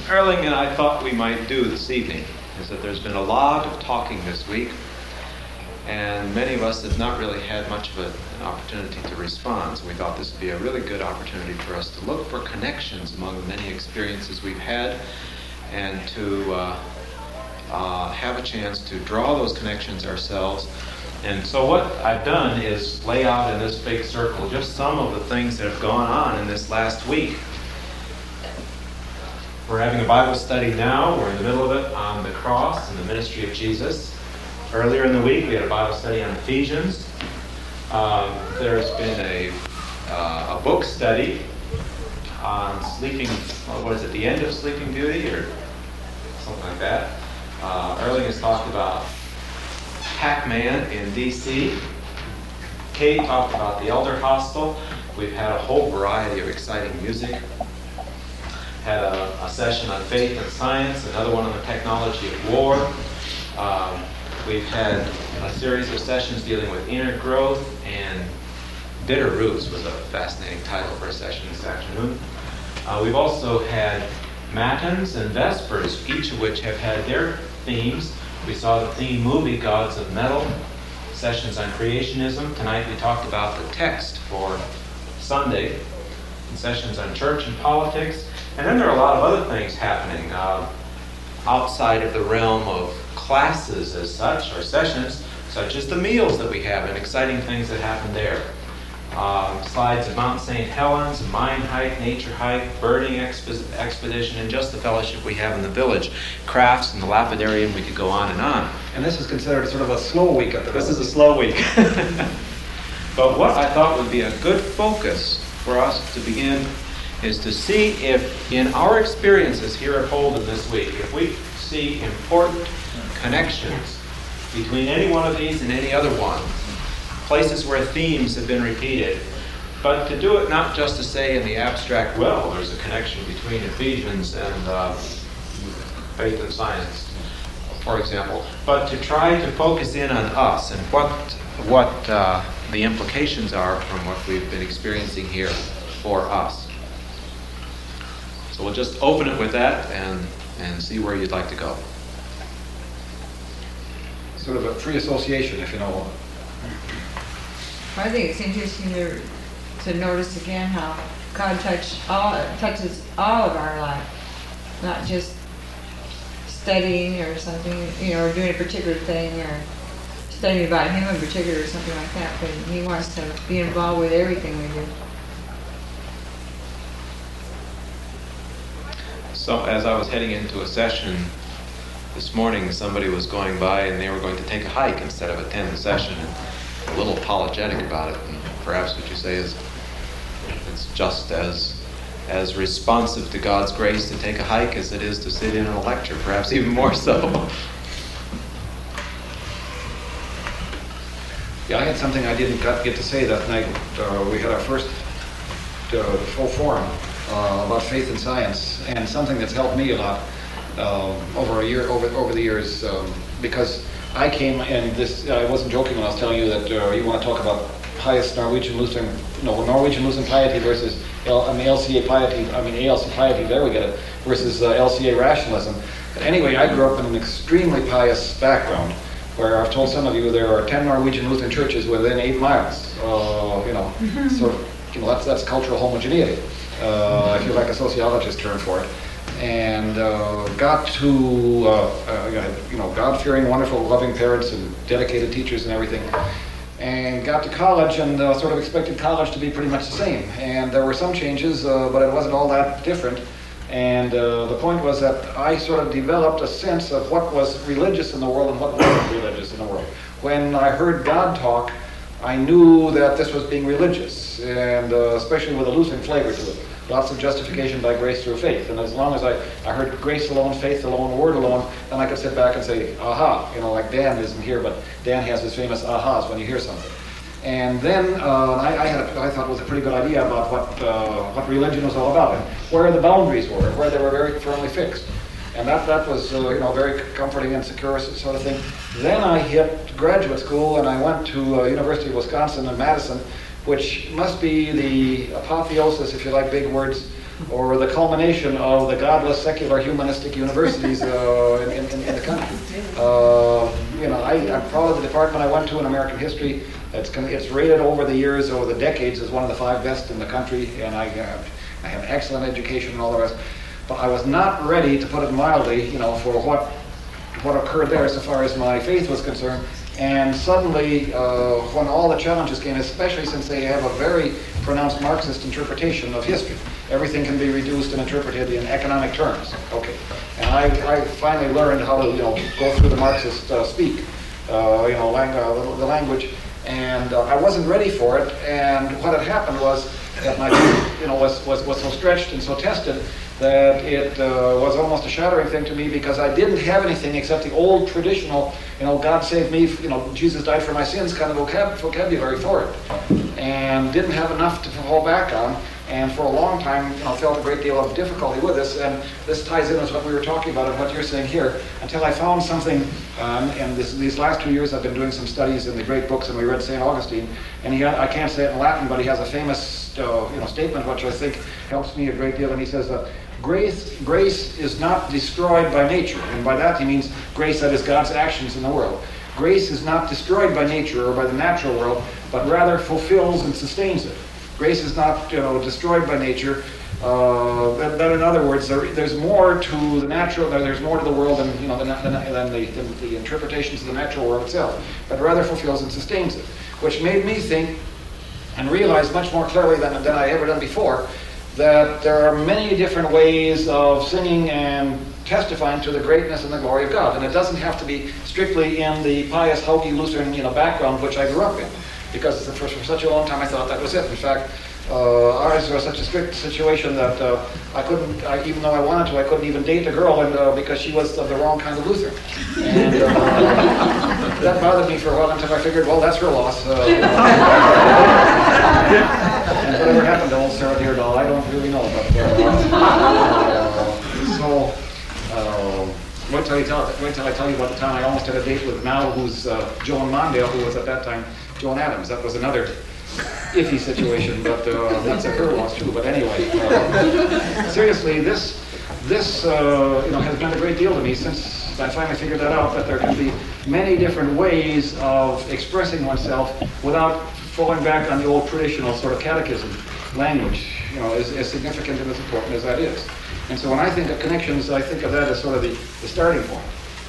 Erling and I thought we might do this evening is that there's been a lot of talking this week, and many of us have not really had much of an opportunity to respond. So we thought this would be a really good opportunity for us to look for connections among the many experiences we've had, and to have a chance to draw those connections ourselves. And so what I've done is lay out in this big circle just some of the things that have gone on in this last week. We're having a Bible study now. We're in the middle of it on the cross and the ministry of Jesus. Earlier in the week, we had a Bible study on Ephesians. There's been a book study on sleeping, the end of Sleeping Beauty or something like that. Erling has talked about Pac-Man in D.C. Kate talked about the Elder Hostel. We've had a whole variety of exciting music. Had a session on faith and science, another one on the technology of war. We've had a series of sessions dealing with inner growth, and Bitter Roots was a fascinating title for a session this afternoon. We've also had Matins and Vespers, each of which have had their themes. We saw the theme movie, Gods of Metal, sessions on creationism. Tonight we talked about the text for Sunday, and sessions on church and politics. And then there are a lot of other things happening outside of the realm of classes as such, or sessions, such as the meals that we have and exciting things that happen there. Slides of Mount St. Helens, a mine hike, nature hike, birding expedition, and just the fellowship we have in the village. Crafts and the lapidarian, we could go on and on. And this is considered sort of a slow week at the village. This is a slow week. But what I thought would be a good focus for us to begin is to see if in our experiences here at Holden this week, if we see important connections between any one of these and any other one, places where themes have been repeated, but to do it not just to say in the abstract, well, there's a connection between Ephesians and faith and science, for example, but to try to focus in on us and what the implications are from what we've been experiencing here for us. So we'll just open it with that and see where you'd like to go. Sort of a free association, if you know. I think it's interesting to notice again how God touches all of our life, not just studying or something, or doing a particular thing or studying about Him in particular or something like that, but He wants to be involved with everything we do. So as I was heading into a session this morning, somebody was going by and they were going to take a hike instead of attend the session, and a little apologetic about it. And perhaps what you say is it's just as responsive to God's grace to take a hike as it is to sit in on a lecture, perhaps even more so. Yeah, I had something I didn't get to say that night. We had our first full forum about faith and science, and something that's helped me a lot over the years, because I came and I wasn't joking when I was telling you that you want to talk about pious Norwegian Lutheran piety versus LCA piety, there we get it, versus LCA rationalism. But anyway, I grew up in an extremely pious background, where I've told some of you there are 10 Norwegian Lutheran churches within 8 miles. Sort of, that's cultural homogeneity, if you like a sociologist term for it. And got to, God-fearing, wonderful, loving parents and dedicated teachers and everything. And got to college and sort of expected college to be pretty much the same. And there were some changes, but it wasn't all that different. And the point was that I sort of developed a sense of what was religious in the world and what wasn't religious in the world. When I heard God talk, I knew that this was being religious, and especially with a Lutheran flavor to it. Lots of justification by grace through faith. And as long as I heard grace alone, faith alone, word alone, then I could sit back and say, aha, like Dan isn't here, but Dan has his famous ahas when you hear something. And then I thought it was a pretty good idea about what religion was all about, and where the boundaries were, where they were very firmly fixed. And that was very comforting and secure sort of thing. Then I hit graduate school, and I went to University of Wisconsin in Madison, which must be the apotheosis, if you like big words, or the culmination of the godless, secular, humanistic universities in the country. I'm proud of the department I went to in American history. It's rated over the years, over the decades, as one of the 5 best in the country, and I have excellent education and all the rest. But I was not ready, to put it mildly, for what occurred there so far as my faith was concerned. And suddenly, when all the challenges came, especially since they have a very pronounced Marxist interpretation of history, everything can be reduced and interpreted in economic terms. Okay, and I finally learned how to, go through the Marxist speak, the language, and I wasn't ready for it. And what had happened was that my faith, was so stretched and so tested that it was almost a shattering thing to me, because I didn't have anything except the old traditional, God saved me, Jesus died for my sins kind of vocabulary for it, and didn't have enough to fall back on. And for a long time, felt a great deal of difficulty with this. And this ties in with what we were talking about and what you're saying here. Until I found something, and these last 2 years I've been doing some studies in the great books, and we read St. Augustine. And I can't say it in Latin, but he has a famous statement which I think helps me a great deal. And he says, grace is not destroyed by nature. And by that he means grace, that is God's actions in the world. Grace is not destroyed by nature or by the natural world, but rather fulfills and sustains it. Grace is not, destroyed by nature. That in other words, there's more to the natural. There's more to the world than the interpretations of the natural world itself, but rather fulfills and sustains it. Which made me think and realize much more clearly than I ever done before that there are many different ways of singing and testifying to the greatness and the glory of God, and it doesn't have to be strictly in the pious, hokey Lutheran, background which I grew up in. Because for such a long time I thought that was it. In fact, ours was such a strict situation that even though I wanted to, I couldn't even date a girl because she was of the wrong kind of Lutheran. And that bothered me for a while until I figured, well, that's her loss. And whatever happened to old Sarah Deardoll, I don't really know. Wait till I tell you about the time I almost had a date with now who's Joan Mondale, who was at that time Joan Adams. That was another iffy situation, but that's a her loss too. But anyway, seriously, this has meant a great deal to me since I finally figured that out, that there can be many different ways of expressing oneself without falling back on the old traditional sort of catechism language, as significant and as important as that is. And so when I think of connections, I think of that as sort of the starting point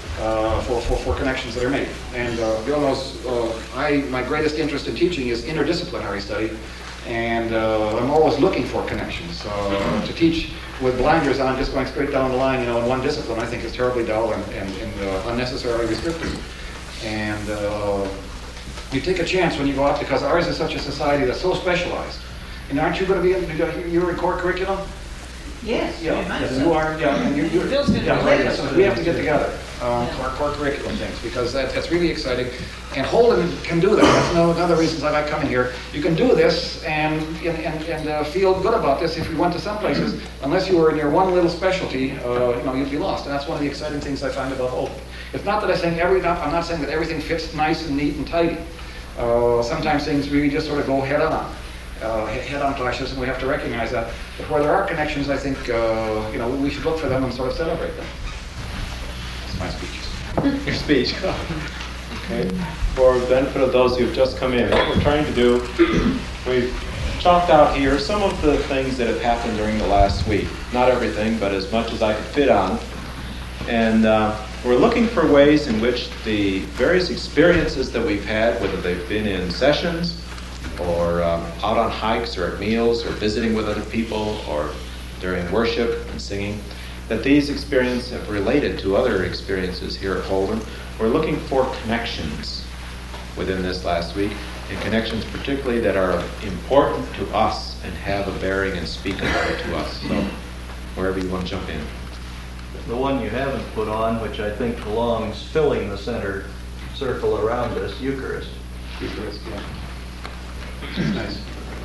for connections that are made. And Bill knows my greatest interest in teaching is interdisciplinary study, and I'm always looking for connections. To teach with blinders on, just going straight down the line, in one discipline, I think is terribly dull and unnecessarily restrictive. And you take a chance when you go out, because ours is such a society that's so specialized. And aren't you going to be in your core curriculum? Yes, Yeah, very much yes, so. you are. Yeah, and you're Bill's gonna yeah, be right. later. Yeah, so we have to get together core curriculum things, because that's really exciting. And Holden can do that. That's another reason I like coming here. You can do this and feel good about this if you went to some places. Unless you were in your one little specialty, you'd be lost. And that's one of the exciting things I find about Holden. It's not that I'm not saying that everything fits nice and neat and tidy. Sometimes things really just sort of go head-on clashes, and we have to recognize that. But where there are connections, I think we should look for them and sort of celebrate them. That's my speech. Your speech. Okay. For the benefit of those who've just come in, what we're trying to do, we've chalked out here some of the things that have happened during the last week. Not everything, but as much as I could fit on. And we're looking for ways in which the various experiences that we've had, whether they've been in sessions, or out on hikes, or at meals, or visiting with other people, or during worship and singing, that these experiences have related to other experiences here at Holden. We're looking for connections within this last week, and connections particularly that are important to us and have a bearing and speak about it to us. So wherever you want to jump in. The one you haven't put on, which I think belongs filling the center circle around us, Eucharist. Eucharist, yeah. It's nice.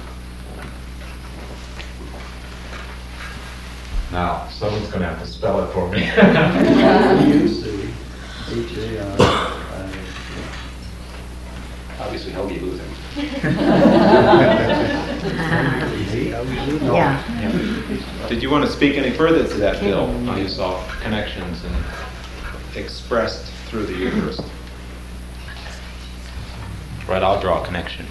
Now, someone's going to have to spell it for me. Obviously, Helgi Lutheran. Yeah. Did you want to speak any further to that, Bill? How you saw connections and expressed through the Eucharist? Right, I'll draw a connection.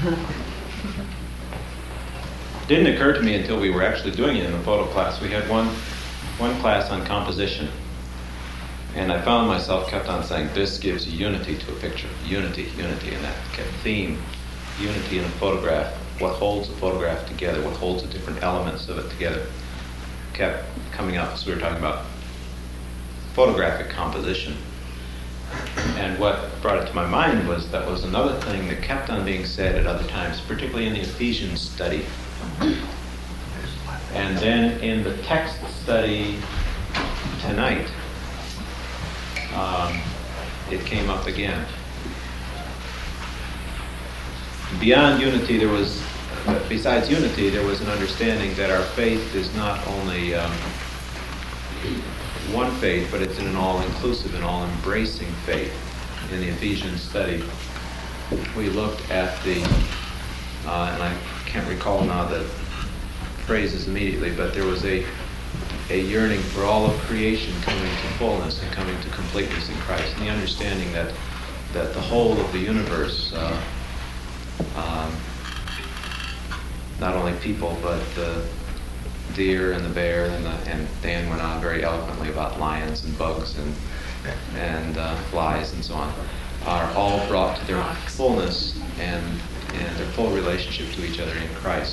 Didn't occur to me until we were actually doing it in the photo class. We had one class on composition. And I found myself kept on saying, this gives unity to a picture. Unity, unity, and that kept theme. Unity in a photograph. What holds a photograph together? What holds the different elements of it together? Kept coming up as we were talking about photographic composition. And what brought it to my mind was that was another thing that kept on being said at other times, particularly in the Ephesians study. And then in the text study tonight, it came up again. Beyond unity, besides unity, there was an understanding that our faith is not only one faith, but it's an all-inclusive and all-embracing faith. In the Ephesians study, we looked at and I can't recall now the phrases immediately, but there was a yearning for all of creation coming to fullness and coming to completeness in Christ, and the understanding that the whole of the universe, not only people, but the deer and the bear, and Dan went on very eloquently about lions and bugs and flies and so on, are all brought to their fullness and their full relationship to each other in Christ.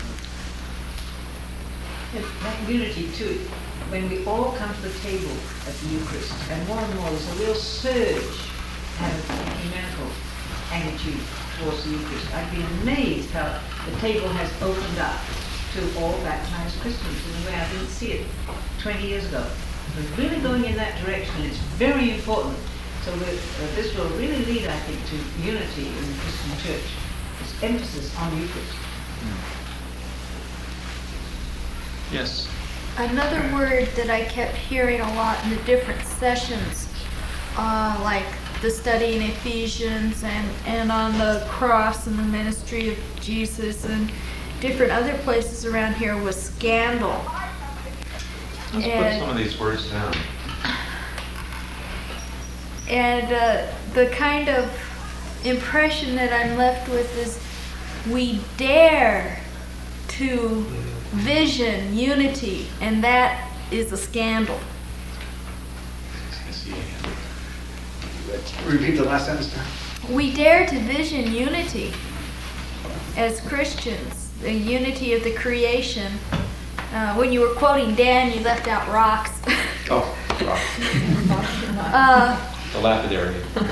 That unity too, when we all come to the table at the Eucharist, and more there's a real surge out of ecumenical attitude towards the Eucharist. I've been amazed how the table has opened up to all baptized Christians in a way I didn't see it 20 years ago. We're really going in that direction. It's very important. So this will really lead, I think, to unity in the Christian Church. This emphasis on the Eucharist. Yes. Another word that I kept hearing a lot in the different sessions, like the study in Ephesians and on the cross and the ministry of Jesus and different other places around here, was scandal. Let's put some of these words down. And the kind of impression that I'm left with is we dare to vision unity, and that is a scandal. Repeat the last sentence. We dare to vision unity as Christians, the unity of the creation. When you were quoting Dan, you left out rocks. Oh, rocks. The lapidary.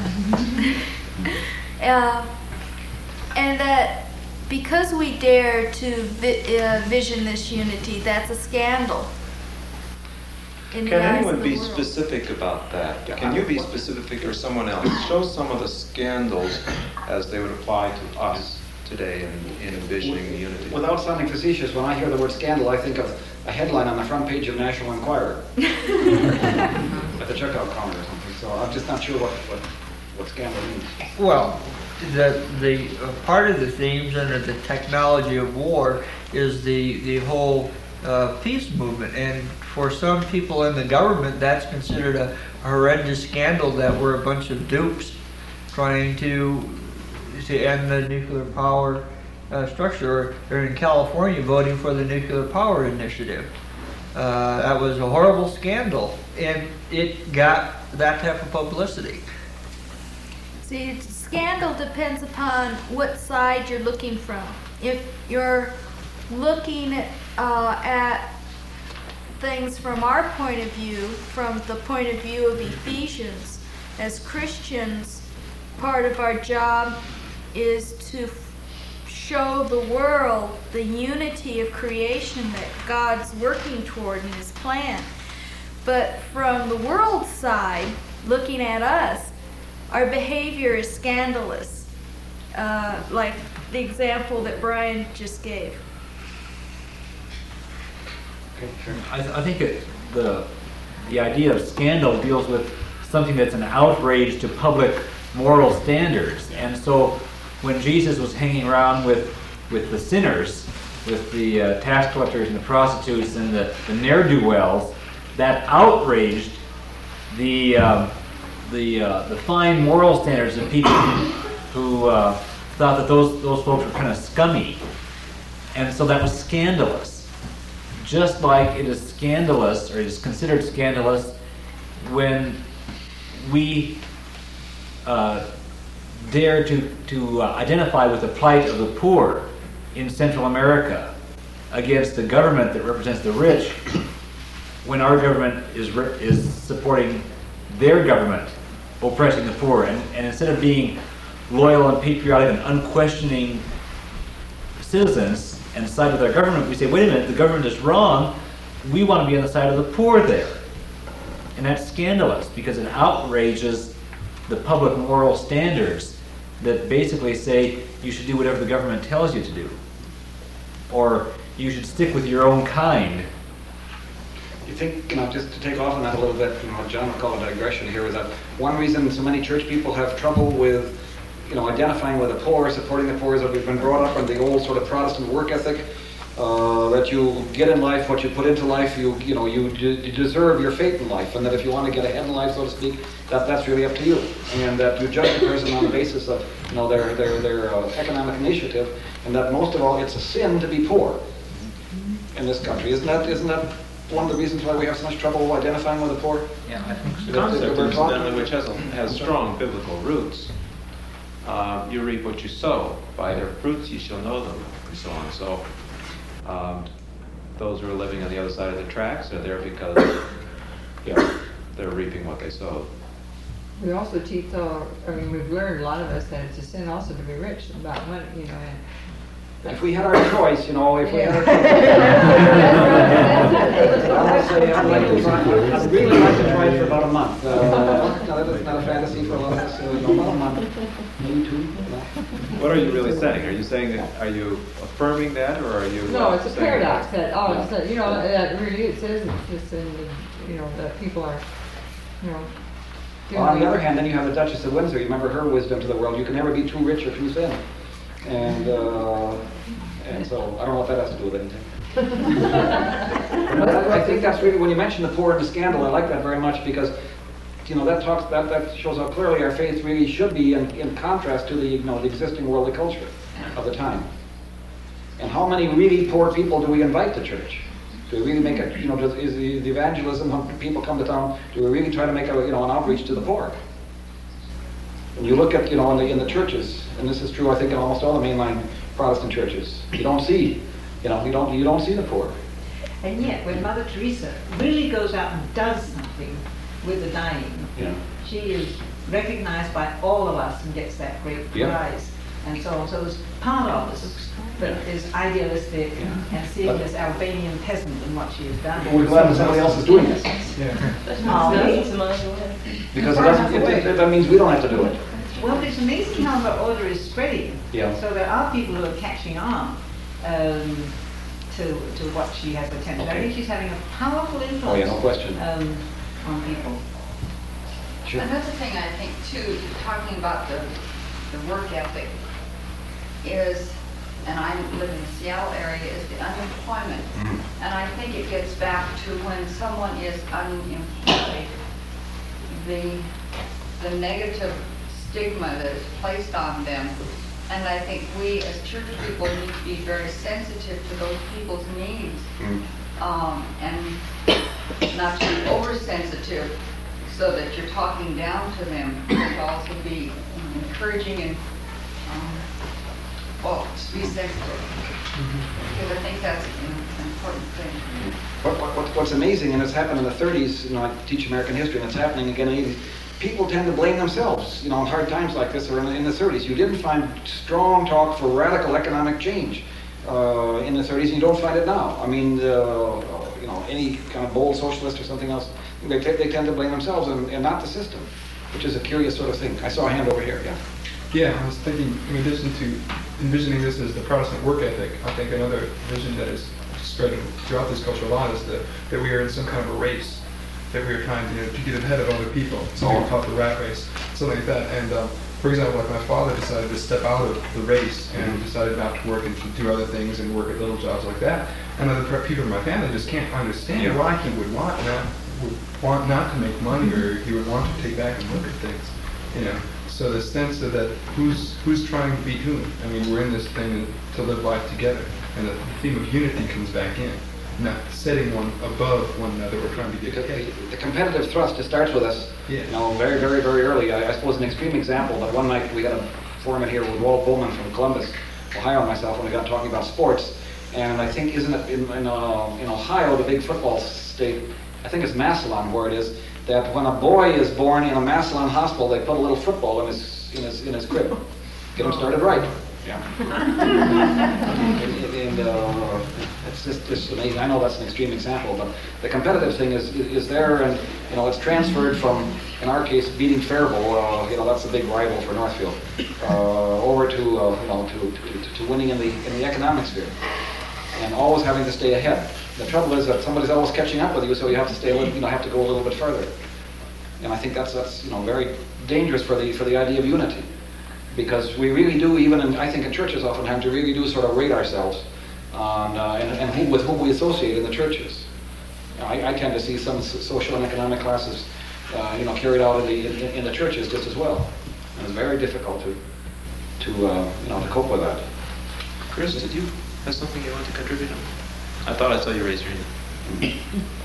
And that because we dare to vision this unity, that's a scandal. Can anyone be specific about that? Can you be specific, or someone else? Show some of the scandals as they would apply to us today in envisioning the unity. Without sounding facetious, when I hear the word scandal, I think of a headline on the front page of National Enquirer at the checkout counter or something. So I'm just not sure what scandal means. Well, the part of the themes under the technology of war is the whole peace movement, and for some people in the government, that's considered a horrendous scandal that we're a bunch of dupes trying to end the nuclear power structure. They're in California voting for the nuclear power initiative. That was a horrible scandal, and it got that type of publicity. See, scandal depends upon what side you're looking from. If you're looking at things from our point of view, from the point of view of Ephesians, as Christians, part of our job is to show the world the unity of creation that God's working toward in His plan. But from the world side, looking at us, our behavior is scandalous, like the example that Brian just gave. Okay, sure. I think the idea of scandal deals with something that's an outrage to public moral standards. And so when Jesus was hanging around with with the sinners, with the tax collectors and the prostitutes and the ne'er-do-wells, that outraged the fine moral standards of people who thought that those folks were kind of scummy. And so that was scandalous. Just like it is scandalous, or it is considered scandalous, when we dare to identify with the plight of the poor in Central America against the government that represents the rich, when our government is supporting their government oppressing the poor. And instead of being loyal and patriotic and unquestioning citizens and side with our government, we say, wait a minute, the government is wrong, we want to be on the side of the poor there. And that's scandalous because it outrages the public moral standards that basically say you should do whatever the government tells you to do, or you should stick with your own kind. You think, just to take off on that a little bit, what John would call a digression here, is that one reason so many church people have trouble with, identifying with the poor, supporting the poor, is that we've been brought up on the old sort of Protestant work ethic, that you get in life what you put into life, you deserve your fate in life, and that if you want to get ahead in life, so to speak, that's really up to you, and that you judge a person on the basis of their economic initiative, and that most of all, it's a sin to be poor in this country. Isn't that one of the reasons why we have so much trouble identifying with the poor? Yeah, I think so. The concept, incidentally, which has strong biblical roots. You reap what you sow. By their fruits you shall know them, and so on. So those who are living on the other side of the tracks are there because they're reaping what they sowed. We also teach, we've learned, a lot of us, that it's a sin also to be rich, about money, If we had our choice, I'd really like to try it for about a month. That's not a fantasy for a lot of us, about a month, maybe 2. What are you really saying? Are you saying that? Are you affirming that, or are you? No, it's a saying paradox that, that really it says it's just in that people are, Well, on the other hand, then you have the Duchess of Windsor. You remember her wisdom to the world. You can never be too rich or too thin. And so I don't know what that has to do with anything. But I think that's really, when you mention the poor and the scandal, I like that very much because, that shows how clearly our faith really should be in contrast to the existing worldly culture of the time. And how many really poor people do we invite to church? Do we really make it, is the evangelism when people come to town, do we really try to make an outreach to the poor? And you look at, in the churches, and this is true, I think, in almost all the mainline Protestant churches, you don't see, you don't see the poor. And yet, when Mother Teresa really goes out and does something with the dying, she is recognized by all of us and gets that great prize. And so on. So it's part of us that is idealistic and seeing this Albanian peasant and what she has done. We're glad that somebody else is doing this. Because that means we don't have to do it. Well, it's amazing how the order is spreading. Yeah. So there are people who are catching on to what she has attempted. Okay. I think she's having a powerful influence. Oh yeah, no question. On people. Sure. Another thing I think too, talking about the work ethic is, and I live in the Seattle area, is the unemployment. Mm-hmm. And I think it gets back to when someone is unemployed, the negative stigma that is placed on them. And I think we as church people need to be very sensitive to those people's needs, and not to be oversensitive so that you're talking down to them, but also be encouraging and be sensitive. Because I think that's an important thing. What's amazing, and it's happened in the 30s, I teach American history, and it's happening again in the 80s. People tend to blame themselves, in hard times like this, or in the 30s. You didn't find strong talk for radical economic change in the 30s, and you don't find it now. I mean, any kind of bold socialist or something else, they tend to blame themselves and not the system, which is a curious sort of thing. I saw a hand over here, yeah. Yeah, I was thinking, in addition to envisioning this as the Protestant work ethic, I think another vision that is spreading throughout this culture a lot is that we are in some kind of a race, that we are trying to get ahead of other people. Something called the rat race, something like that. And for example, like my father decided to step out of the race and decided not to work and to do other things and work at little jobs like that. And other people in my family just can't understand why he would want not to make money, or he would want to take back and look at things, you know. So the sense of that, who's trying to beat whom? I mean, we're in this thing to live life together, and the theme of unity comes back in, not setting one above one another. We're trying to get ahead. The competitive thrust, it starts with us, you know, very, very, very early. I suppose an extreme example, but one night we had a forum in here with Walt Bowman from Columbus, Ohio, and myself, when we got talking about sports. And I think, isn't it in Ohio, the big football state, I think it's Massillon where it is, that when a boy is born in a Massillon hospital, they put a little football in his crib. Get him started right. Yeah. and it's just amazing. I know that's an extreme example, but the competitive thing is there, and you know, it's transferred from, in our case, beating Faribault. You know, that's a big rival for Northfield. Over to winning in the economic sphere, and always having to stay ahead. The trouble is that somebody's always catching up with you, so you have to stay, have to go a little bit further. And I think that's very dangerous for the idea of unity, because we really do, I think in churches oftentimes, we really do sort of rate ourselves on and with whom we associate in the churches. I tend to see some social and economic classes, carried out in the churches just as well, and it's very difficult to cope with that. Chris, did you have something you want to contribute on? I thought I saw you raise your hand.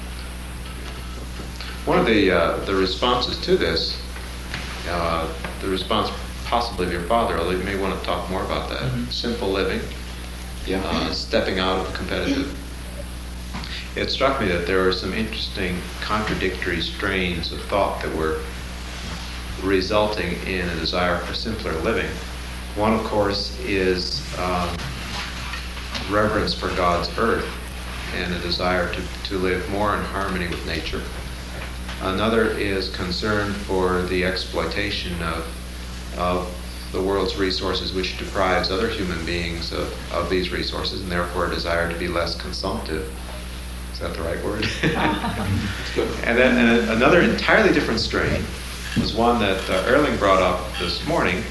One of the responses to this, the response possibly of your father, although you may want to talk more about that, simple living, stepping out of competitive. It struck me that there were some interesting contradictory strains of thought that were resulting in a desire for simpler living. One, of course, is reverence for God's earth and a desire to live more in harmony with nature. Another is concern for the exploitation of the world's resources, which deprives other human beings of these resources, and therefore a desire to be less consumptive. Is that the right word? And then another entirely different strain was one that Erling brought up this morning,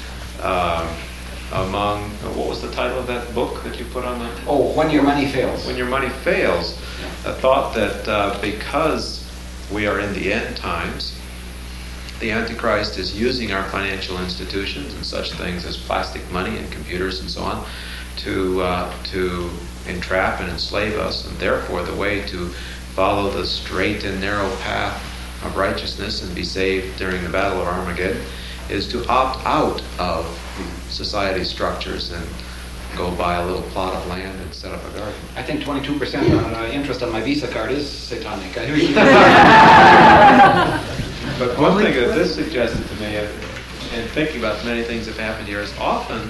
among, what was the title of that book that you put on the... Oh, When Your Money Fails. When Your Money Fails. A thought that because we are in the end times, the Antichrist is using our financial institutions and such things as plastic money and computers and so on to entrap and enslave us, and therefore the way to follow the straight and narrow path of righteousness and be saved during the Battle of Armageddon is to opt out of society structures and go buy a little plot of land and set up a garden. I think 22% on interest on my Visa card is satanic. But one thing that this suggested to me, and thinking about many things that have happened here, is often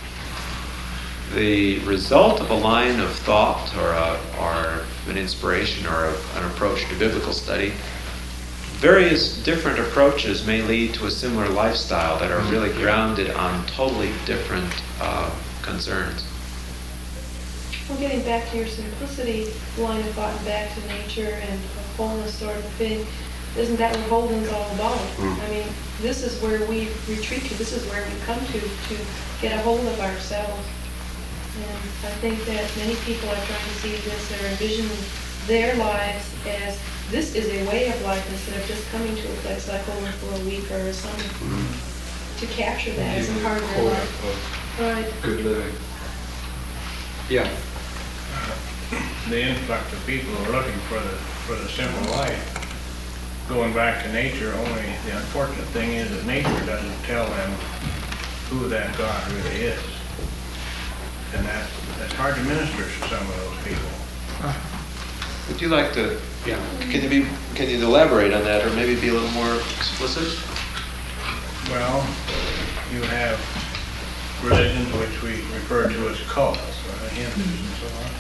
the result of a line of thought or an inspiration or an approach to biblical study. Various different approaches may lead to a similar lifestyle that are really grounded on totally different concerns. Well, getting back to your simplicity line of thought and back to nature and a wholeness sort of thing, isn't that what Holden's all about? I mean, this is where we retreat to, this is where we come to get a hold of ourselves. And I think that many people are trying to see this or envision their lives as this is a way of life instead of just coming to a place like Holden for a week or a summer. To capture that as a part of their life. Right. Good living. Yeah. The influx of people who are looking for the simple life, going back to nature. Only the unfortunate thing is that nature doesn't tell them who that God really is, and that's hard to minister to some of those people. Would you like to? Yeah. Can you elaborate on that, or maybe be a little more explicit? Well, you have religions which we refer to as cults, Hindus and so on.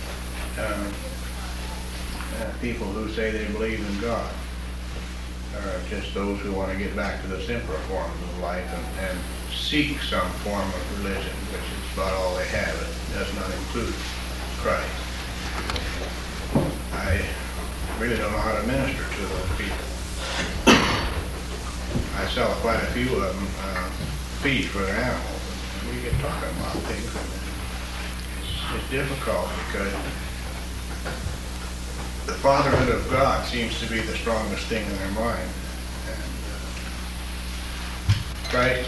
People who say they believe in God are just those who want to get back to the simpler forms of life and seek some form of religion, which is about all they have. It does not include Christ. I really don't know how to minister to those people. I sell quite a few of them, feed for their animals. And we get talking about things, and it's difficult because the fatherhood of God seems to be the strongest thing in their mind. And Christ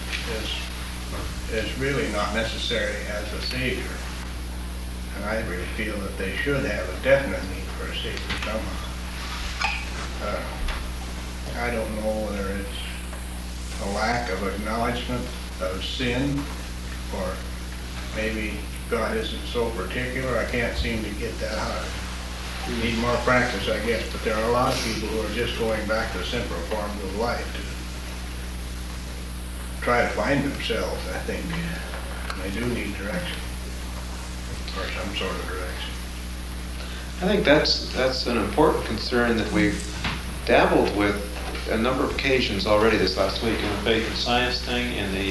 is really not necessary as a Savior. And I really feel that they should have a definite need for a Savior somehow. I don't know whether it's a lack of acknowledgement of sin, or maybe God isn't so particular. I can't seem to get that out. You need more practice, I guess, but there are a lot of people who are just going back to simpler forms of life to try to find themselves, I think. They do need direction, or some sort of direction. I think that's an important concern that we've dabbled with a number of occasions already this last week in the faith and science thing, in the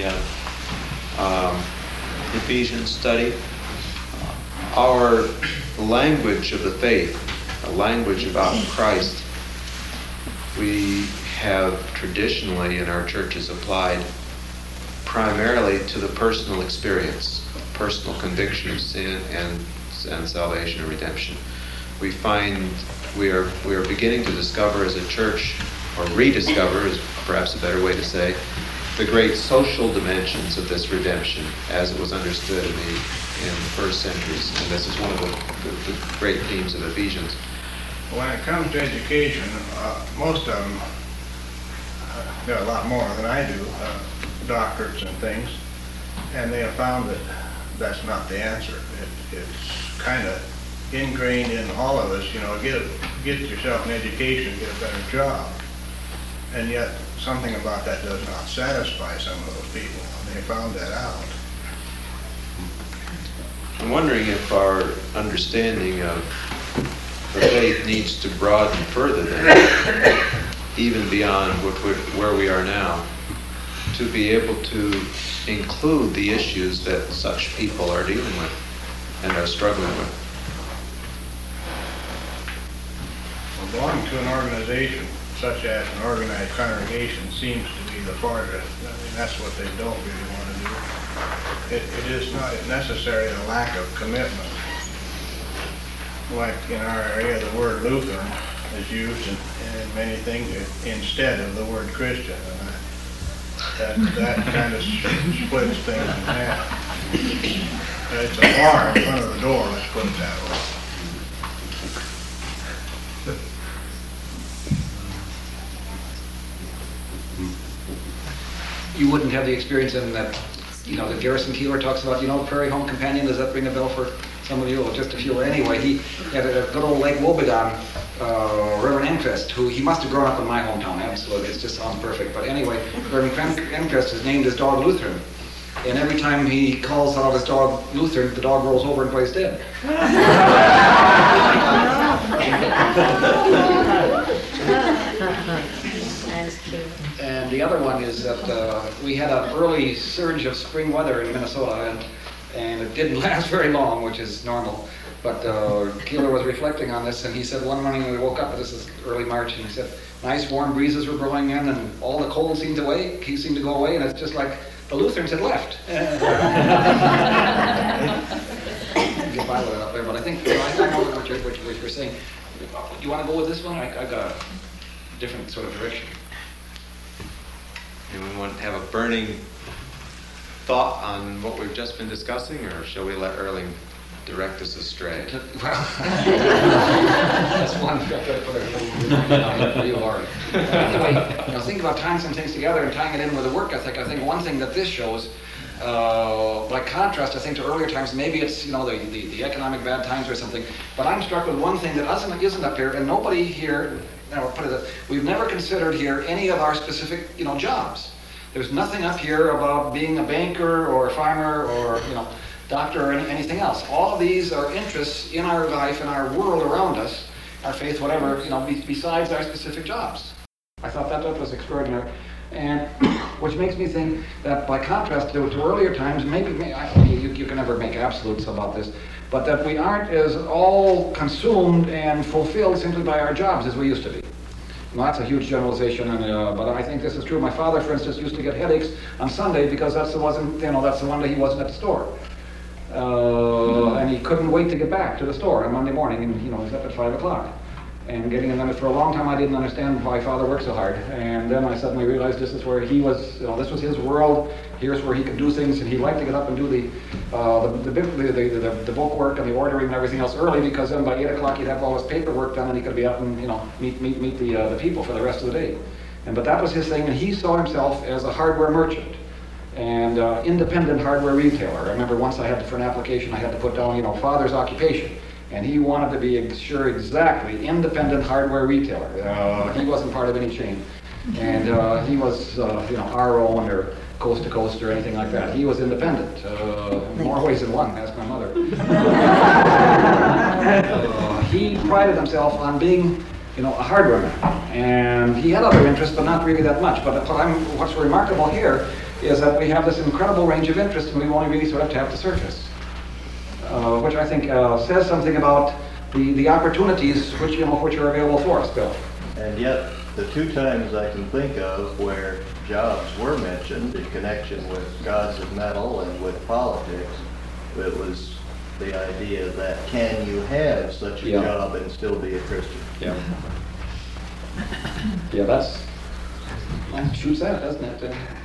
Ephesians study. Our language of the faith, a language about Christ, we have traditionally in our churches applied primarily to the personal experience, personal conviction of sin and salvation and redemption. We find we are beginning to discover as a church, or rediscover is perhaps a better way to say, the great social dimensions of this redemption as it was understood in the first centuries. And this is one of the great themes of Ephesians. When it comes to education, most of them got a lot more than I do, doctorates and things, and they have found that that's not the answer. It's kind of ingrained in all of us, get yourself an education, get a better job. And yet, something about that does not satisfy some of those people, and they found that out. I'm wondering if our understanding of the faith needs to broaden further than even beyond where we are now, to be able to include the issues that such people are dealing with and are struggling with. Well, belonging to an organization such as an organized congregation seems to be the farthest. I mean, that's what they don't really want to do. It is not necessarily a lack of commitment. Like in our area, the word Lutheran is used in many things instead of the word Christian. And that kind of splits things in half. It's a bar in front of the door, let's put it that way. You wouldn't have the experience in that, that Garrison Keillor talks about, Prairie Home Companion. Does that ring a bell for some of you? Well, just a few. Anyway, he had a good old Lake Wobegon, Reverend Enquist, who he must have grown up in my hometown, absolutely. It just sounds perfect. But anyway, Reverend Enquist has named his dog Lutheran. And every time he calls out his dog Lutheran, the dog rolls over and plays dead. And the other one is that we had an early surge of spring weather in Minnesota, and it didn't last very long, which is normal. But Keillor was reflecting on this, and he said one morning we woke up, this is early March, and he said nice warm breezes were blowing in, and all the cold seemed to go away, and it's just like the Lutherans had left. Get by with it up there, but I think I know what you're saying. Do you want to go with this one? I got a different sort of direction. Anyone want to have a burning thought on what we've just been discussing, or shall we let Erling direct us astray? Well, that's one for you, Laurie. Anyway, think about tying some things together and tying it in with the work ethic. I think one thing that this shows, by contrast, I think to earlier times, maybe it's the economic bad times or something. But I'm struck with one thing that isn't up here, and nobody here. We've never considered here any of our specific, jobs. There's nothing up here about being a banker or a farmer or, doctor or anything else. All of these are interests in our life, in our world around us, our faith, whatever, besides our specific jobs. I thought that was extraordinary. And which makes me think that by contrast to earlier times, maybe you can never make absolutes about this, but that we aren't as all consumed and fulfilled simply by our jobs as we used to be. Well, that's a huge generalization, but I think this is true. My father, for instance, used to get headaches on Sunday because that's the one day he wasn't at the store. And he couldn't wait to get back to the store on Monday morning, and he was up at 5 o'clock. And getting in for a long time, I didn't understand why Father worked so hard. And then I suddenly realized this is where he was, this was his world. Here's where he could do things, and he liked to get up and do the book work and the ordering and everything else early, because then by 8 o'clock he'd have all his paperwork done, and he could be out and meet the people for the rest of the day. But that was his thing, and he saw himself as a hardware merchant and independent hardware retailer. I remember once for an application I had to put down Father's occupation. And he wanted to be sure exactly independent hardware retailer. He wasn't part of any chain, and he was our own or coast to coast or anything like that. He was independent, more ways than one. Ask my mother. He prided himself on being, a hardware man, and he had other interests, but not really that much. But what's remarkable here is that we have this incredible range of interests, and we've only really sort of tapped the surface. Which I think says something about the opportunities which are available for us, Bill. And yet, the two times I can think of where jobs were mentioned in connection with gods of metal and with politics, it was the idea that can you have such a job and still be a Christian? Yeah. Yeah, that's shoots that, doesn't it?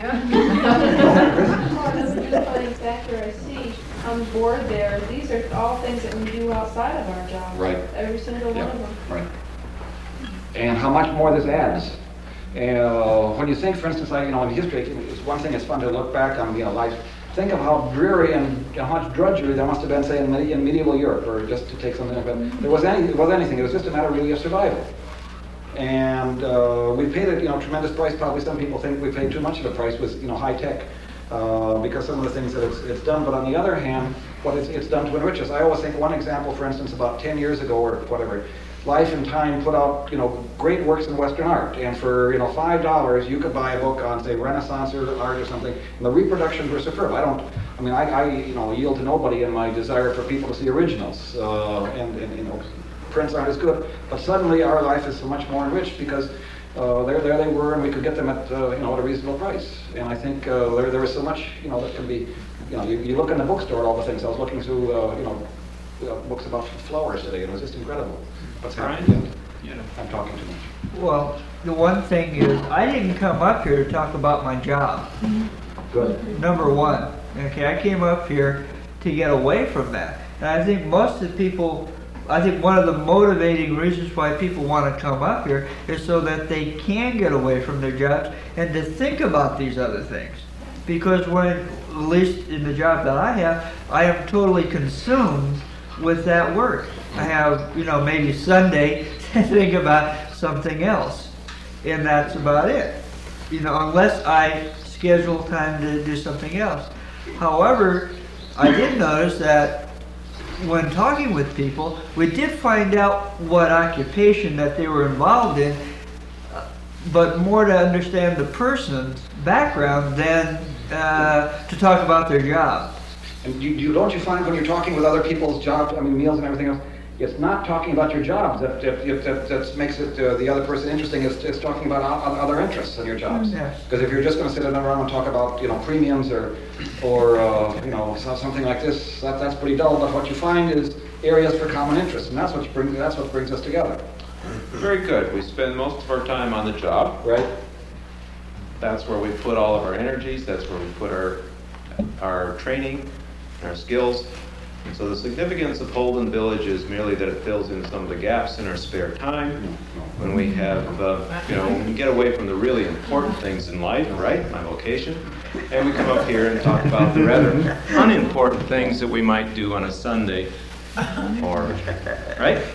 That's a unifying factor I see on the board there. These are all things that we do outside of our job. Right. Every single one of them. Right. And how much more this adds. When you think, for instance, in history, it's one thing. It's fun to look back on, life. Think of how dreary and how much drudgery there must have been, say, in medieval Europe, or just to take something like that. There was anything. It was just a matter really of survival. And we paid a tremendous price. Probably some people think we paid too much of a price with high tech because some of the things that it's done. But on the other hand, what it's done to enrich us. I always think one example, for instance, about 10 years ago or whatever, Life and Time put out great works in Western art, and for $5 you could buy a book on, say, Renaissance art or something, and the reproductions were superb. I yield to nobody in my desire for people to see originals, and prints aren't as good, but suddenly our life is so much more enriched because there they were, and we could get them at at a reasonable price. And I think there was so much that can be. You look in the bookstore at all the things. I was looking through books about flowers today, and it was just incredible. What's happening? I'm talking too much. Well, the one thing is, I didn't come up here to talk about my job. Good. Number one. Okay, I came up here to get away from that. And I think most of the people, one of the motivating reasons why people want to come up here is so that they can get away from their jobs and to think about these other things. Because at least in the job that I have, I am totally consumed with that work. I have, maybe Sunday to think about something else. And that's about it. Unless I schedule time to do something else. However, I did notice that when talking with people, we did find out what occupation that they were involved in, but more to understand the person's background than to talk about their job. And don't you find when you're talking with other people's jobs, meals and everything else, it's not talking about your jobs that makes it the other person interesting. It's talking about other interests in your jobs. Yes. Because if you're just going to sit around and talk about premiums or something like this, that's pretty dull. But what you find is areas for common interest, and that's what brings us together. Very good. We spend most of our time on the job. Right. That's where we put all of our energies. That's where we put our training and our skills. So the significance of Holden Village is merely that it fills in some of the gaps in our spare time when we have, when we get away from the really important things in life, right? My vocation. And we come up here and talk about the rather unimportant things that we might do on a Sunday. Right?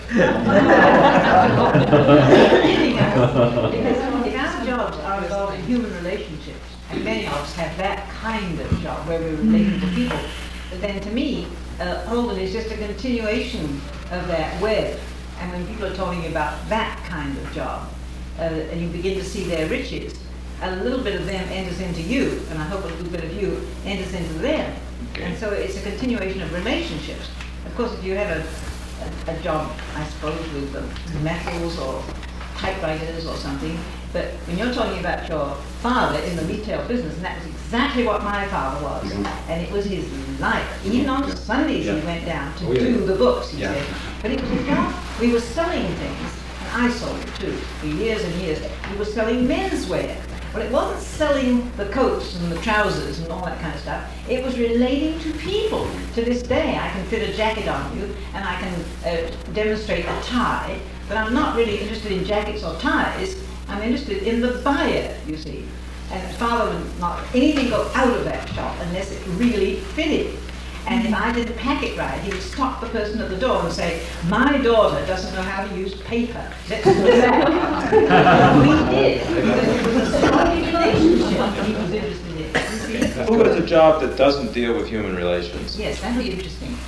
Because our jobs are involved in human relationships, and many of us have that kind of job where we're relating to people. But then to me, Holden is just a continuation of that web. And when people are talking about that kind of job, and you begin to see their riches, a little bit of them enters into you, and I hope a little bit of you enters into them. Okay. And so it's a continuation of relationships. Of course, if you have a job, I suppose, with the metals or typewriters or something. But when you're talking about your father in the retail business, and that was exactly what my father was, and it was his life. Even on Sundays he went down to do the books, he said. But it was a job. We were selling things, and I sold it too, for years and years. We were selling menswear. Well, it wasn't selling the coats and the trousers and all that kind of stuff. It was relating to people. To this day, I can fit a jacket on you, and I can demonstrate a tie, but I'm not really interested in jackets or ties. I'm interested in the buyer, you see. And Father would not anything go out of that shop unless it really fitted. And if I didn't pack it right, he would stop the person at the door and say, "My daughter doesn't know how to use paper. Let's put it back." We did, because it was a strong relationship that he was interested in. You see? Who has a job that doesn't deal with human relations? Yes, that'd be interesting.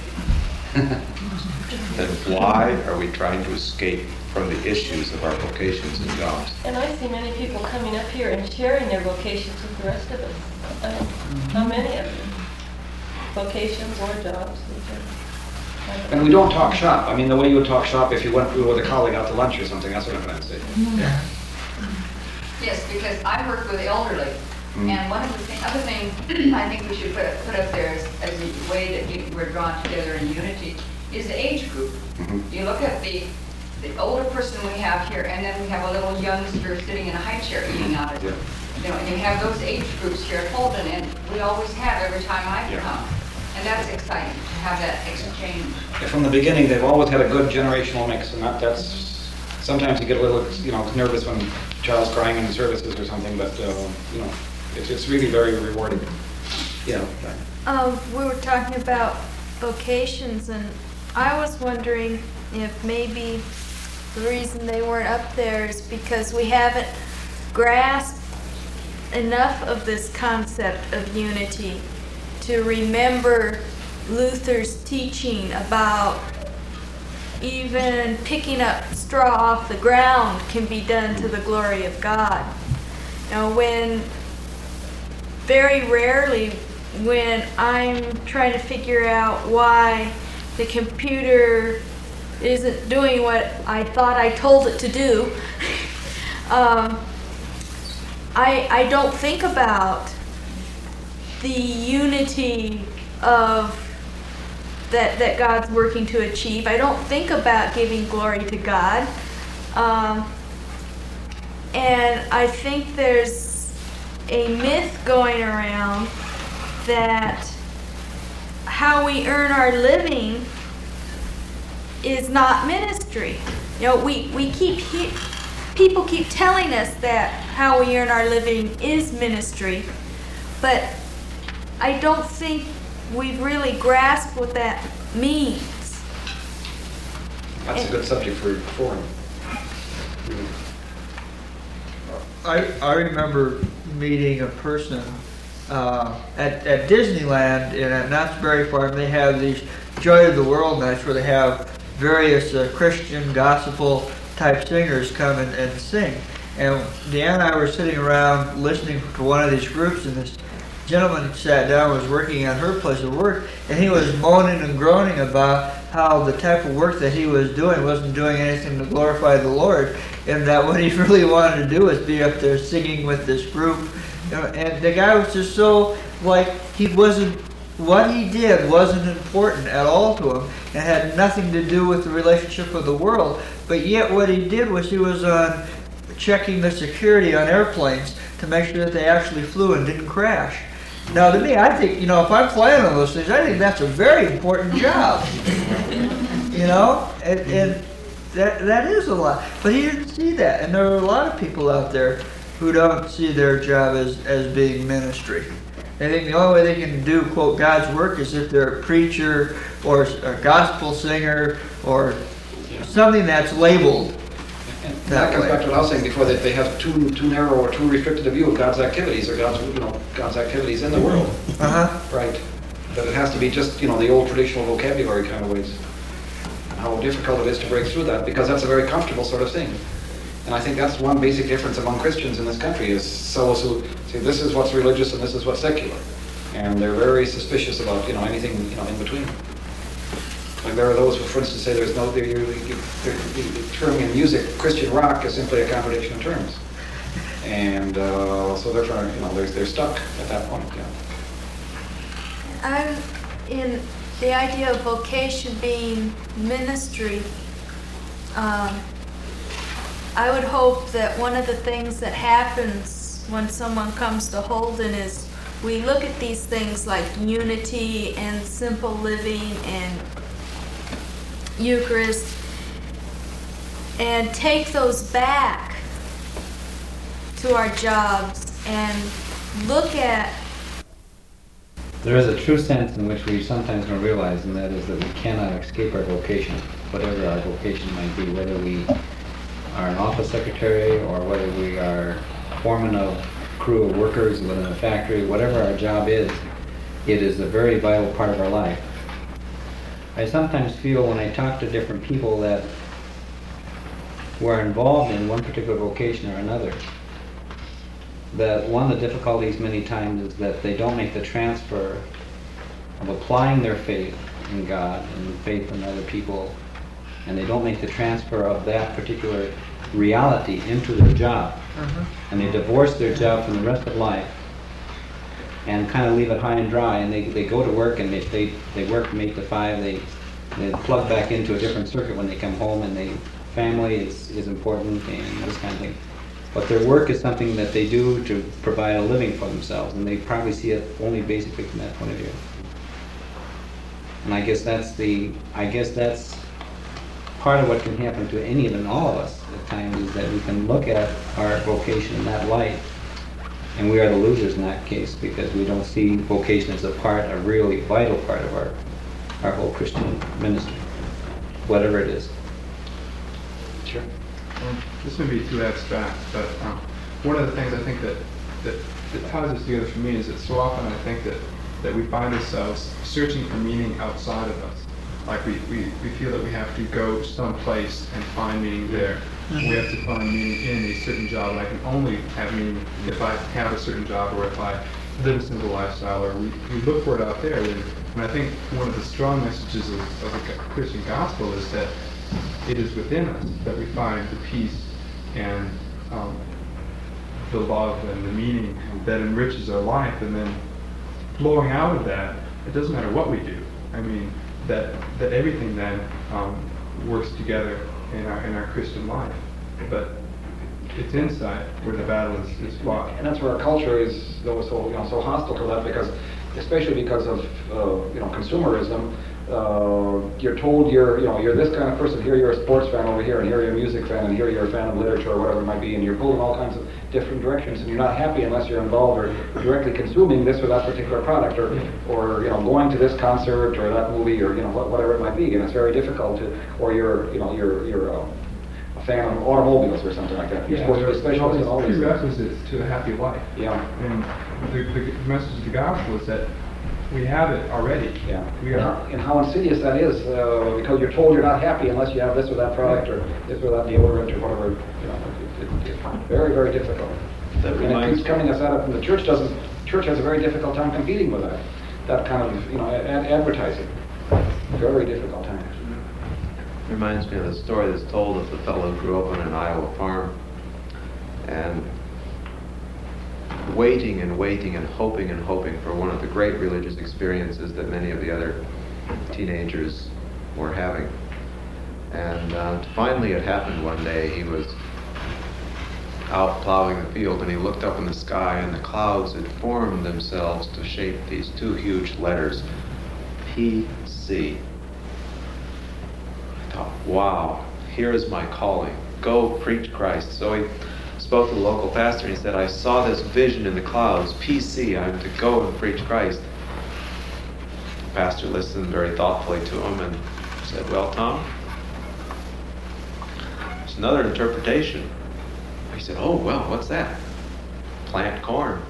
Then why are we trying to escape from the issues of our vocations and jobs? And I see many people coming up here and sharing their vocations with the rest of us. How many of them? Vocations or jobs? And we don't talk shop. I mean, the way you would talk shop if you went with a colleague out to lunch or something, that's what I'm trying to say. Yeah. Yes, because I work with the elderly. And one of the other things I think we should put up there as a way that we're drawn together in unity is the age group. You look at the older person we have here, and then we have a little youngster sitting in a high chair eating out of it. You know, and you have those age groups here at Holden, and we always have every time I come. And that's exciting to have that exchange. From the beginning, they've always had a good generational mix, and that's sometimes you get a little, nervous when a child's crying in the services or something, but it's really very rewarding. Yeah. We were talking about vocations, and I was wondering if maybe the reason they weren't up there is because we haven't grasped enough of this concept of unity to remember Luther's teaching about even picking up straw off the ground can be done to the glory of God. When very rarely when I'm trying to figure out why the computer isn't doing what I thought I told it to do, I don't think about the unity of that God's working to achieve. I don't think about giving glory to God. And I think there's a myth going around that how we earn our living is not ministry. People keep telling us that how we earn our living is ministry, but I don't think we've really grasped what that means. That's a good subject for forum. I remember meeting a person at Disneyland and at Knott's Berry Farm. They have these Joy of the World nights where they have various Christian gospel type singers come and sing. And Deanna and I were sitting around listening to one of these groups, and this gentleman sat down, was working at her place of work, and he was moaning and groaning about how the type of work that he was doing wasn't doing anything to glorify the Lord, and that what he really wanted to do was be up there singing with this group. And the guy was just so, what he did wasn't important at all to him, and had nothing to do with the relationship of the world, but yet what he did was he was on checking the security on airplanes to make sure that they actually flew and didn't crash. Now, to me, I think, if I'm flying on those things, I think that's a very important job. And that is a lot. But he didn't see that. And there are a lot of people out there who don't see their job as being ministry. They think the only way they can do, quote, God's work is if they're a preacher or a gospel singer or something that's labeled. That comes back to what I was saying before, that they have too narrow or too restricted a view of God's activities or God's activities in the world. Right. That it has to be just, the old traditional vocabulary kind of ways. And how difficult it is to break through that, because that's a very comfortable sort of thing. And I think that's one basic difference among Christians in this country, is those who say this is what's religious and this is what's secular. And they're very suspicious about, anything, in between. Like there are those who, for instance, say there's no, the term in music, Christian rock, is simply a contradiction of terms. And so therefore, they're stuck at that point. Yeah. I'm in the idea of vocation being ministry. I would hope that one of the things that happens when someone comes to Holden is we look at these things like unity and simple living and Eucharist and take those back to our jobs and look at. There is a true sense in which we sometimes don't realize, and that is that we cannot escape our vocation, whatever our vocation might be, whether we are an office secretary or whether we are foreman of crew of workers within a factory, whatever our job is, it is a very vital part of our life. I sometimes feel when I talk to different people that who are involved in one particular vocation or another, that one of the difficulties many times is that they don't make the transfer of applying their faith in God and faith in other people, and they don't make the transfer of that particular reality into their job. And they divorce their job from the rest of life and kind of leave it high and dry, and they go to work and they work from 8 to 5, they plug back into a different circuit when they come home, and family is important and this kind of thing. But their work is something that they do to provide a living for themselves, and they probably see it only basically from that point of view. And I guess that's part of what can happen to any and all of us at times, is that we can look at our vocation in that light, and we are the losers in that case because we don't see vocation as a really vital part of our whole Christian ministry, whatever it is. Sure. This may be too abstract, but one of the things I think that ties us together for me is that so often I think that we find ourselves searching for meaning outside of us. Like we feel that we have to go someplace and find meaning there. We have to find meaning in a certain job, and I can only have meaning if I have a certain job or if I live a simple lifestyle, or we look for it out there. And I think one of the strong messages of the Christian gospel is that it is within us that we find the peace and the love and the meaning that enriches our life, and then flowing out of that, it doesn't matter what we do. I mean, that everything then works together in our Christian life. But it's inside where the battle is fought. And that's where our culture is so hostile to that, especially because of consumerism. You're told you're this kind of person. Here you're a sports fan over here, and here you're a music fan, and here you're a fan of literature or whatever it might be, and you're pulled in all kinds of different directions, and you're not happy unless you're involved or directly consuming this or that particular product, or going to this concert or that movie, or whatever it might be. And it's very difficult to, or you're a fan of automobiles or something like that. You're supposed to be specialist in all these prerequisites to a happy life. Yeah. And the message of the gospel is that we have it already. Yeah. And how insidious that is, because you're told you're not happy unless you have this or that product or this or that deodorant or whatever. It's very, very difficult. And it keeps coming us at it, and the church has a very difficult time competing with that kind of advertising. Very difficult time. Reminds me of the story that's told of the fellow who grew up on an Iowa farm and waiting and hoping for one of the great religious experiences that many of the other teenagers were having. And finally it happened one day. He was out plowing the field, and he looked up in the sky, and the clouds had formed themselves to shape these two huge letters, PC. I thought, wow, here is my calling. Go preach Christ. So he spoke to the local pastor, and he said, I saw this vision in the clouds, PC, I'm to go and preach Christ. The pastor listened very thoughtfully to him and said, well, Tom, there's another interpretation. He said, oh, well, what's that? Plant corn.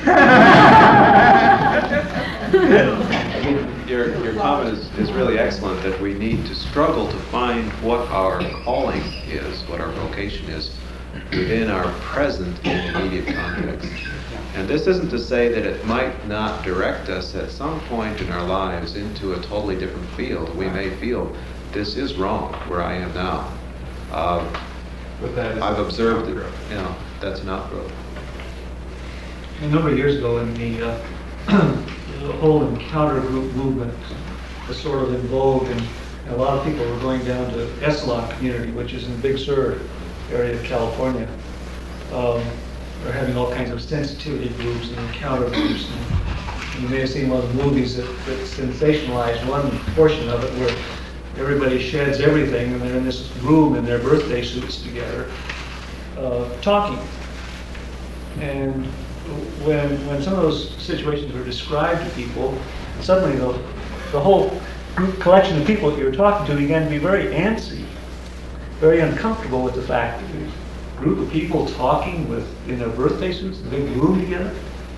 Your comment is really excellent, that we need to struggle to find what our calling is, what our vocation is, within our present and immediate context. And this isn't to say that it might not direct us at some point in our lives into a totally different field. We may feel this is wrong where I am now. But that is I've observed that, outgrowth. that's an outgrowth. A number of years ago in the whole encounter group movement was sort of in vogue, and a lot of people were going down to Esalen community, which is in the Big Sur area of California. They're having all kinds of sensitivity groups and encounter groups. And you may have seen one of the movies that sensationalized one portion of it where everybody sheds everything and they're in this room in their birthday suits together, talking. And when some of those situations were described to people, suddenly the whole group collection of people that you were talking to began to be very antsy, very uncomfortable with the fact that a group of people talking in their birthday suits in a big room together.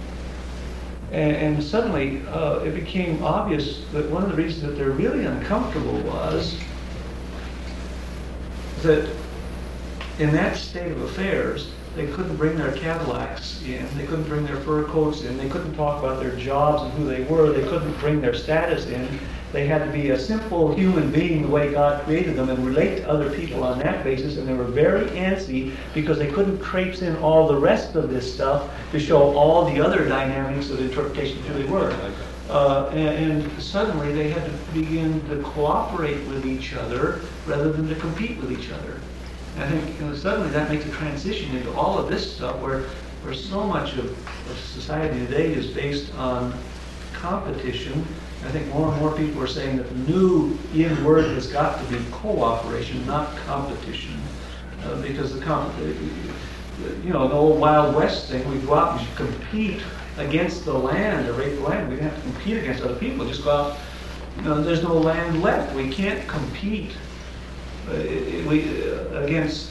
And suddenly it became obvious that one of the reasons that they're really uncomfortable was that in that state of affairs, they couldn't bring their Cadillacs in, they couldn't bring their fur coats in, they couldn't talk about their jobs and who they were, they couldn't bring their status in. They had to be a simple human being the way God created them and relate to other people on that basis, and they were very antsy because they couldn't traipse in all the rest of this stuff to show all the other dynamics of interpretation of who they were. And suddenly they had to begin to cooperate with each other rather than to compete with each other. And I think suddenly that makes a transition into all of this stuff where so much of society today is based on competition. I think more and more people are saying that the new word has got to be cooperation, not competition, because the old Wild West thing, we go out and compete against the land or rape the land. We didn't have to compete against other people. Just go out. There's no land left. We can't compete against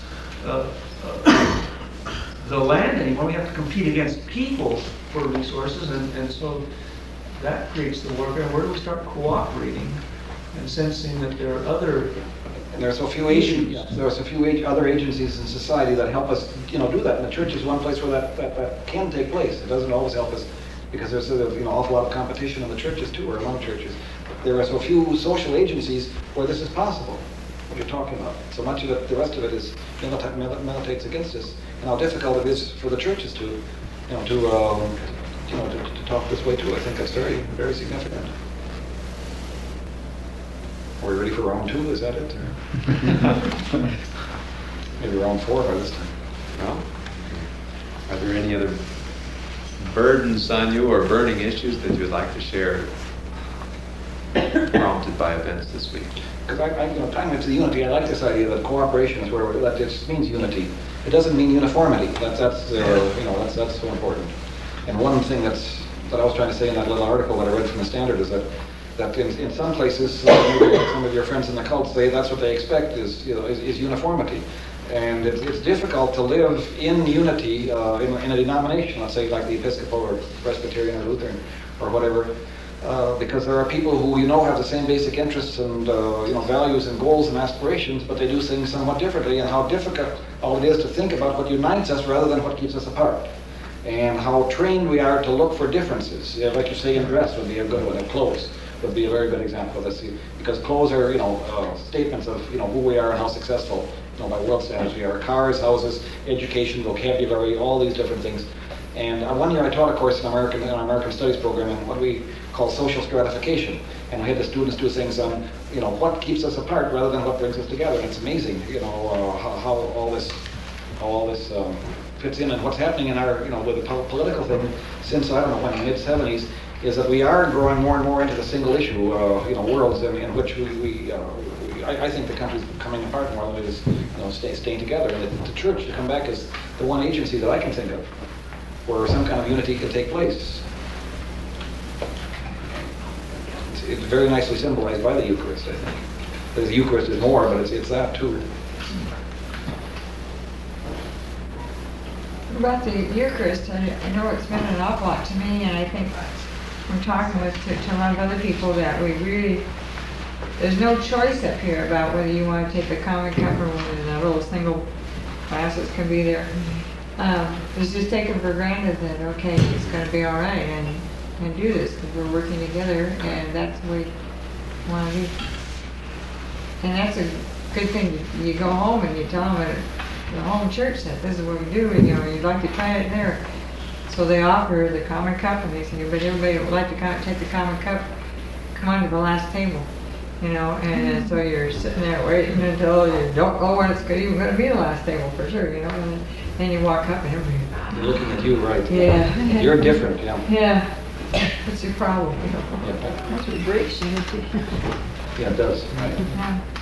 the land anymore. We have to compete against people for resources, and so that creates the warfare. And where do we start cooperating and sensing that there are other? And there are so few other agencies in society that help us, do that. And the church is one place where that can take place. It doesn't always help us because there's an awful lot of competition in the churches too, or among churches. But there are so few social agencies where this is possible. What you're talking about. So much of it, the rest of it is militates against us, and how difficult it is for the churches to talk this way too. I think that's very, very significant. Are we ready for round 2? Is that it? Or? Maybe round 4 by this time. Well, are there any other burdens on you or burning issues that you'd like to share prompted by events this week? Because tying it to the unity, I like this idea that cooperation is where that just means unity. It doesn't mean uniformity. That's so important. And one thing that I was trying to say in that little article that I read from the Standard is that in some places, some of your friends in the cult say that's what they expect is uniformity. And it's difficult to live in unity in a denomination, let's say like the Episcopal or Presbyterian or Lutheran or whatever, because there are people who have the same basic interests and values and goals and aspirations, but they do things somewhat differently, and how difficult it is to think about what unites us rather than what keeps us apart. And how trained we are to look for differences. Like you say, in dress would be a good one, and clothes would be a very good example of this. Because clothes are, statements of, who we are and how successful, by world standards we are. Cars, houses, education, vocabulary, all these different things. And one year I taught a course in our American Studies program in what we call social stratification. And we had the students do things on, what keeps us apart rather than what brings us together. And it's amazing, how all this fits in. And what's happening in our, with the political thing since, I don't know when, mid-70s, is that we are growing more and more into the single issue, worlds in which I think the country's coming apart more than it is, staying together. And the church to come back is the one agency that I can think of where some kind of unity can take place. It's very nicely symbolized by the Eucharist, I think. The Eucharist is more, but it's that too. About the Eucharist, I know it's meant an awful lot to me, and I think I'm talking to a lot of other people that there's no choice up here about whether you want to take the common cup or whether the little single glasses can be there. it's just taken for granted that, okay, it's gonna be all right and do this, because we're working together, and that's what we wanna do. And that's a good thing, you go home and you tell them at the home church that this is what we do, and, you know, you'd like to try it there. So they offer the common cup, and they say, but everybody would like to take the common cup, come on to the last table, you know, and so you're sitting there waiting until you don't know when it's even gonna be the last table for sure, you know, and then you walk up and everybody, They're looking at you, right? yeah. You're different, yeah. Yeah, what's your problem, you know? Yeah. That's what breaks you. Yeah, it does. Yeah.